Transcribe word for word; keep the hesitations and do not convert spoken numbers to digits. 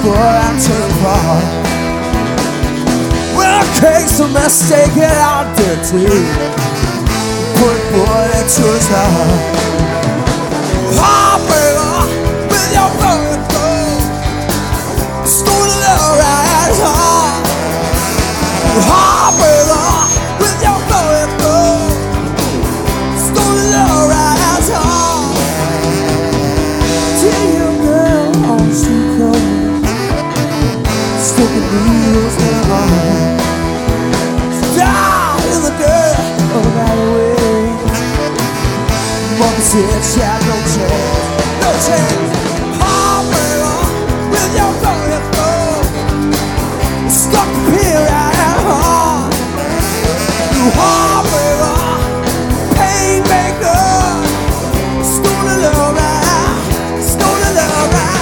boy, I turn apart. When I came some mistake and I did too. Put bullet to his heart. Heartbreaker with your burning gold. Stole the love right at his heart. Heartbreaker with your burning gold. Stole the love right at his heart. Till you girl on the street corner, sticking needles in her heart. Down in the dirt of the alleyway. Mother said she had no chance, no chance. Heartbreaker with your burning gold. Stuck the pin right at her heart. You heartbreaker, pain maker. Stole the love right, stole the love right.